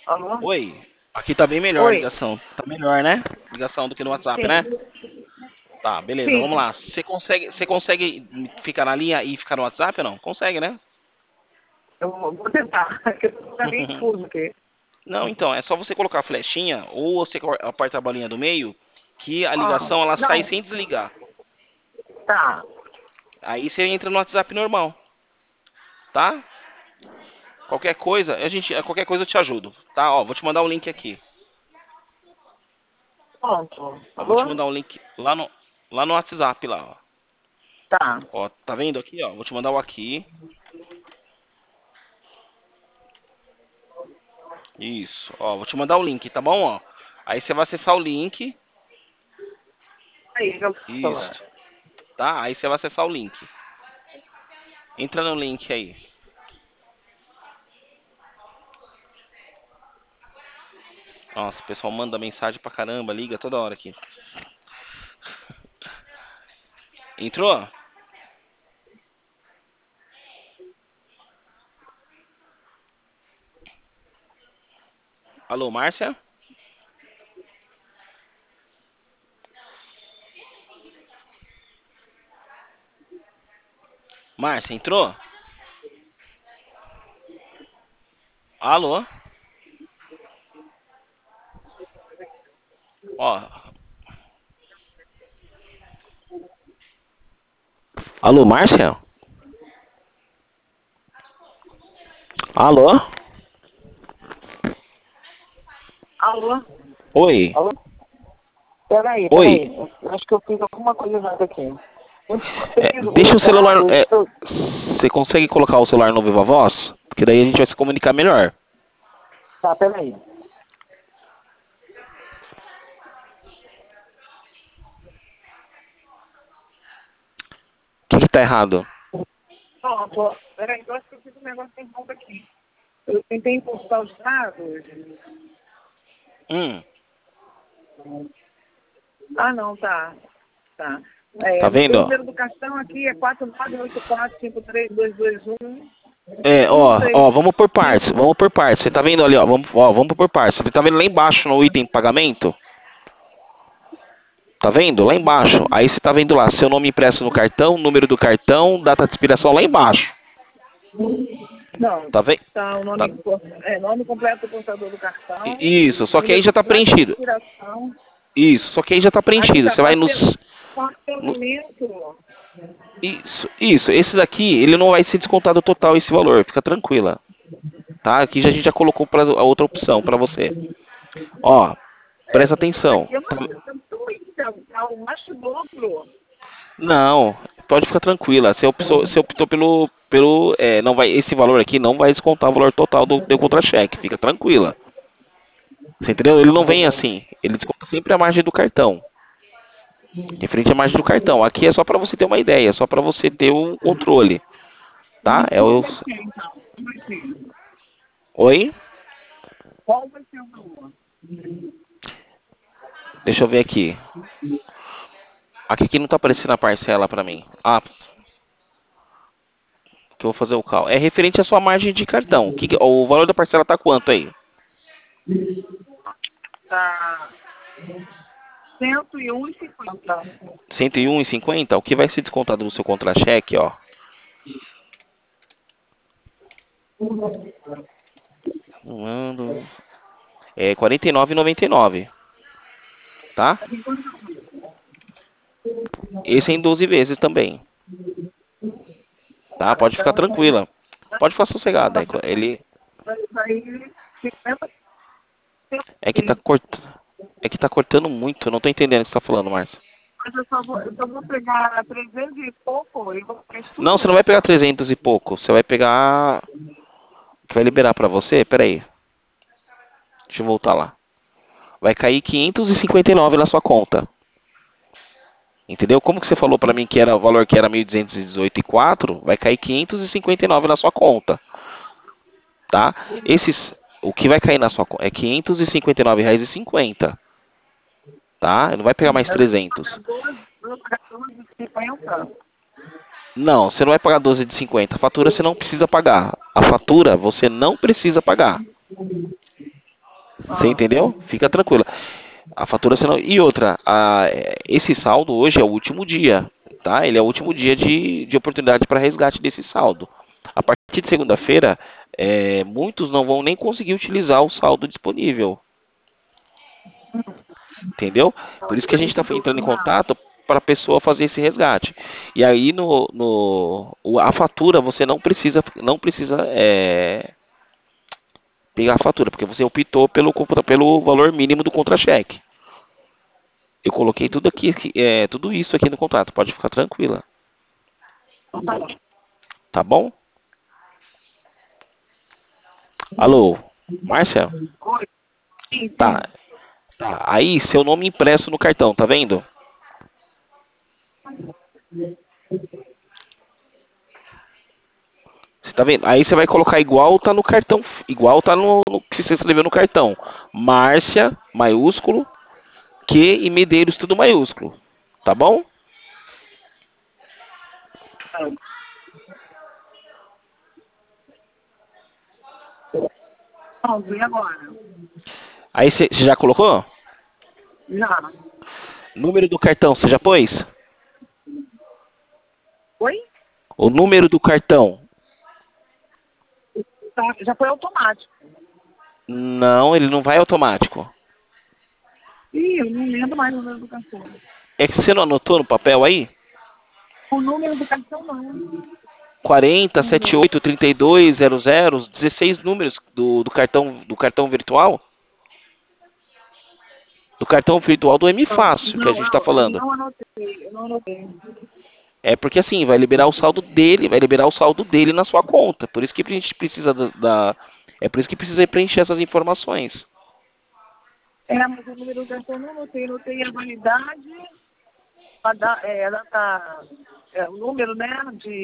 Alô? Oi, aqui tá bem melhor a Oi? ligação. Tá melhor, né? Ligação do que no WhatsApp, né? Sim, Tá, beleza, vamos sim. lá. Você consegue ficar na linha e ficar no WhatsApp ou não? Consegue, né? Eu vou tentar, porque eu tô meio confuso aqui. Não, então, é só você colocar a flechinha ou você aperta a bolinha do meio que a Ah, ligação ela sai não, sem desligar. tá. Aí você entra no WhatsApp normal, tá? Qualquer coisa eu te ajudo, tá? Ó, vou te mandar o link aqui. Pronto. Ó, vou te Alô? mandar o link lá no WhatsApp lá, ó. Tá. Ó, tá vendo aqui, ó? Vou te mandar o aqui. Isso, ó, vou te mandar o link, tá bom, ó? Aí você vai acessar o link, Aí, já falar. isso, tá? Aí você vai acessar o link. Entra no link aí. Nossa, o pessoal manda mensagem pra caramba, liga toda hora aqui. Entrou? Alô, Márcia? Márcia, entrou? Alô? Ó. Alô, Márcia? Alô? Alô? Oi. Alô? Peraí, Oi. peraí. Eu acho que eu fiz alguma coisa errada aqui. Eu fiz Deixa o os celular. dados. Você consegue colocar o celular no Viva Voz? Porque daí a gente vai se comunicar melhor. Tá, peraí. O que tá errado? Pronto. Peraí, eu acho que eu fiz um negócio errado aqui. Eu tentei importar os dados. Hum, Ah, não, tá. Tá. tá O vendo? número do cartão aqui é 4984532221. Ó, vamos por partes, vamos por partes. Você tá vendo ali, vamos por partes. Você tá vendo lá embaixo no item pagamento? Tá vendo? Lá embaixo. Aí você tá vendo lá, seu nome impresso no cartão, número do cartão, data de expiração lá embaixo. Não, Tá vendo? tá o Tá. nome completo do portador do cartão, Isso, só que aí número, já tá data de preenchido. expiração. Isso, só que aí já tá Aqui preenchido. tá Você vai no- parcelamento. isso. Esse daqui, ele não vai ser descontado total esse valor, fica tranquila. Tá? Aqui a gente já colocou para a outra opção para você. Ó, presta atenção. Aqui eu não tá o macho dobro. Não, pode ficar tranquila. Você optou não vai, esse valor aqui não vai descontar o valor total do contra-cheque. Fica tranquila. Você entendeu? Ele não vem assim. Ele desconta sempre a margem do cartão. Referente à margem do cartão. Aqui é só para você ter uma ideia, só para você ter um controle, tá? Qual vai ser, então? Qual vai ser? Oi? Qual vai ser o valor? Deixa eu ver aqui. Aqui não tá aparecendo a parcela para mim. Ah, que eu vou fazer o cálculo. É referente à sua margem de cartão. O valor da parcela tá quanto aí? Tá 101,50. 101,50. O que vai ser descontado no seu contra-cheque, ó? Um ano. É 49,99, tá? Esse é em 12 vezes também, tá? Pode ficar tranquila. Pode ficar sossegada. Aí, 50 É que tá cortando. É que tá cortando muito. Eu não tô entendendo o que você tá falando, Márcia. Mas eu só vou pegar 300 e pouco e vou pegar isso Não, você não tudo. vai pegar 300 e pouco. Você vai pegar. O que vai liberar pra você? Pera aí. Deixa eu voltar lá. Vai cair 559 na sua conta. Entendeu? Como que você falou pra mim que era o valor que era 1.218,04, vai cair 559 na sua conta, tá? O que vai cair na sua conta é 559,50, tá? Não vai pegar mais Eu vou 300. pagar 12, eu vou pagar 12,50. Não, você não vai pagar 12,50. A fatura você não precisa pagar. A fatura você não precisa pagar. Você entendeu? Fica tranquila. A fatura você não. E outra, esse saldo hoje é o último dia, tá? Ele é o último dia de oportunidade para resgate desse saldo. A partir de segunda-feira, muitos não vão nem conseguir utilizar o saldo disponível, entendeu? Por isso que a gente está entrando em contato para a pessoa fazer esse resgate. E aí a fatura você não precisa pegar a fatura, porque você optou pelo valor mínimo do contra-cheque. Eu coloquei tudo aqui, tudo isso aqui no contrato. Pode ficar tranquila, tá bom? Alô, Márcia? Oi. Sim, Tá, sim. tá. Aí, seu nome impresso no cartão, tá vendo? Você tá vendo? Aí você vai colocar igual tá no cartão, igual tá no que você escreveu no cartão. Márcia, maiúsculo, Q e Medeiros, tudo maiúsculo. Tá bom? Não, e agora? Aí você já colocou? Já. Número do cartão, você já pôs? Oi? O número do cartão. Tá, já foi automático. Não, ele não vai automático. Ih, eu não lembro mais o número do cartão. É que você não anotou no papel aí? O número do cartão não. 40, 78, 32, 00, os 16 números do cartão virtual? Do cartão virtual do M Fácil que a gente está Eu falando. não anotei, eu não anotei. É porque assim, vai liberar o saldo dele, vai liberar o saldo dele na sua conta. Por isso que a gente precisa é por isso que precisa preencher essas informações. Mas o número do cartão eu não anotei. Anotei a validade, a data, o número, né,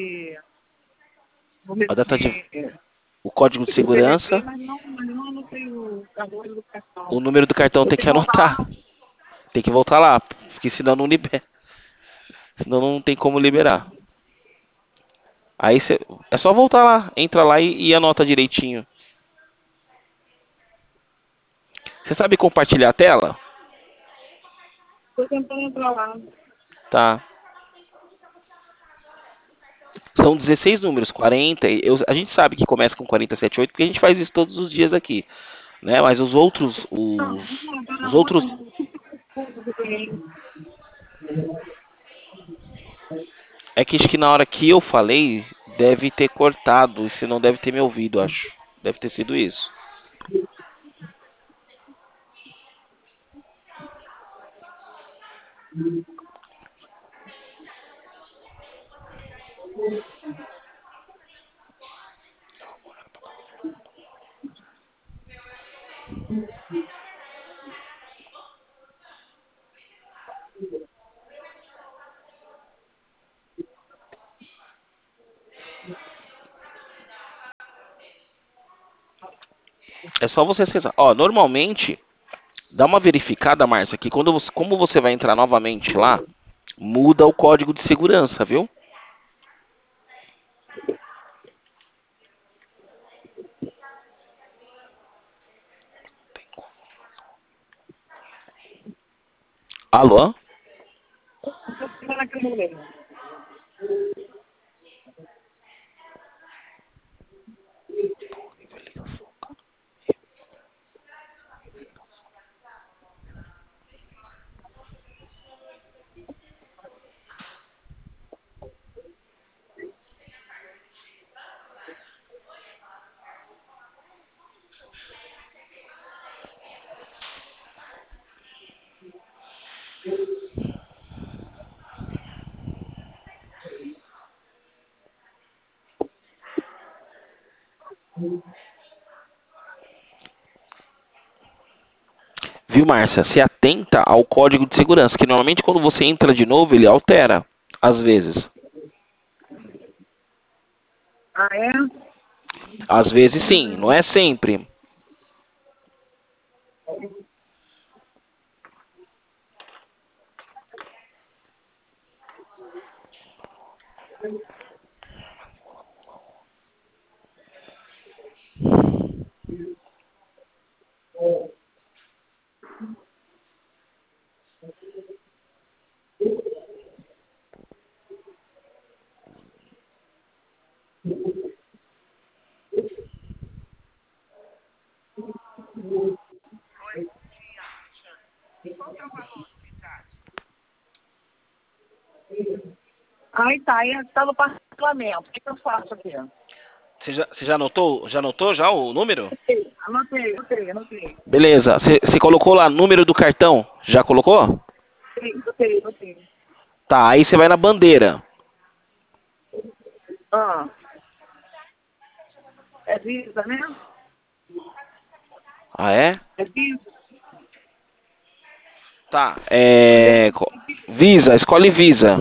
A número data de, de o código de CVV, segurança, mas não anotei o cartão do o cartão. número do cartão Eu tem tenho que que voltar anotar. lá. Tem que voltar lá, porque senão não libera, senão não tem como liberar. Aí é só voltar lá, entra lá e anota direitinho. Você sabe compartilhar a tela? Estou tentando entrar lá. Tá. São 16 números, 40. A gente sabe que começa com 4078 porque a gente faz isso todos os dias aqui, né? Mas os outros, Não, os outros é que acho que na hora que eu falei deve ter cortado, e você não deve ter me ouvido, acho. Deve ter sido isso. É só você acessar. Ó, normalmente dá uma verificada, Márcia, que como você vai entrar novamente lá, muda o código de segurança, viu? Alô? Estou naquele número. Viu, Márcia? Se atenta ao código de segurança, que normalmente quando você entra de novo, ele altera, às vezes. Ah, é? Às vezes sim, não é sempre. Aí está no parlamento. O que eu faço aqui? Você já anotou? Já anotou já o número? Anotei. Beleza. Você colocou lá número do cartão? Já colocou? Anotei. Tá, aí você vai na bandeira. Ah, é Visa, né? Ah, é? É Visa. Tá. Visa, escolhe Visa.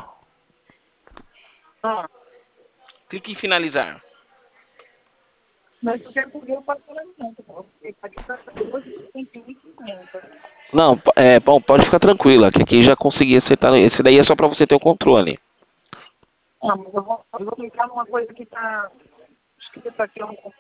Ah, Clique em finalizar. mas eu quero saber o parcelamento. Porque aqui está 12,50. Não, bom, pode ficar tranquila, que aqui já consegui acertar. Esse daí é só pra você ter o controle. Ah, mas eu vou clicar numa coisa que está escrita aqui.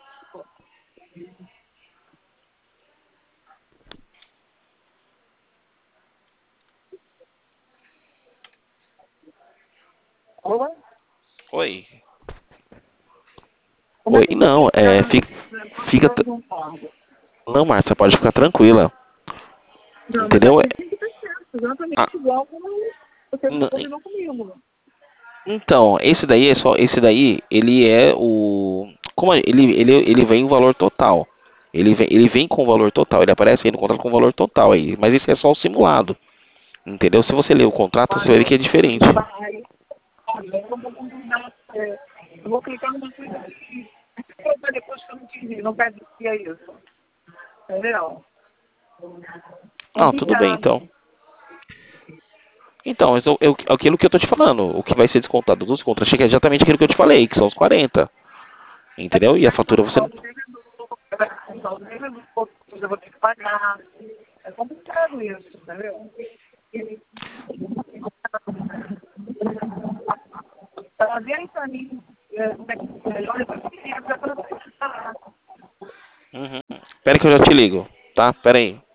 Oi? Oi. Como é Oi, que eu vou não, clicar? fica. Não, Márcia, pode ficar tranquila. Não, mas Entendeu? aqui tem que estar certo, Ah, exatamente igual como você n- combinou comigo. então, esse daí, ele é o. Ele vem o valor total. Ele vem com o valor total, ele aparece aí no contrato com o valor total aí, mas esse é só o simulado. Entendeu? Se você ler o contrato, você vai ver que é diferente. Eu vou clicar numa coisa aqui. Depois que eu não entendi, não quer dizer que é isso. Entendeu? Ah, tudo bem então. Então, aquilo que eu tô te falando, o que vai ser descontado dos contra-cheques é exatamente aquilo que eu te falei, que são os 40. Entendeu? E a fatura você não. Eu vou ter que pagar. É complicado isso, entendeu? Trazendo para mim, melhor Uhum. Espera que eu já te ligo, tá? Espera aí.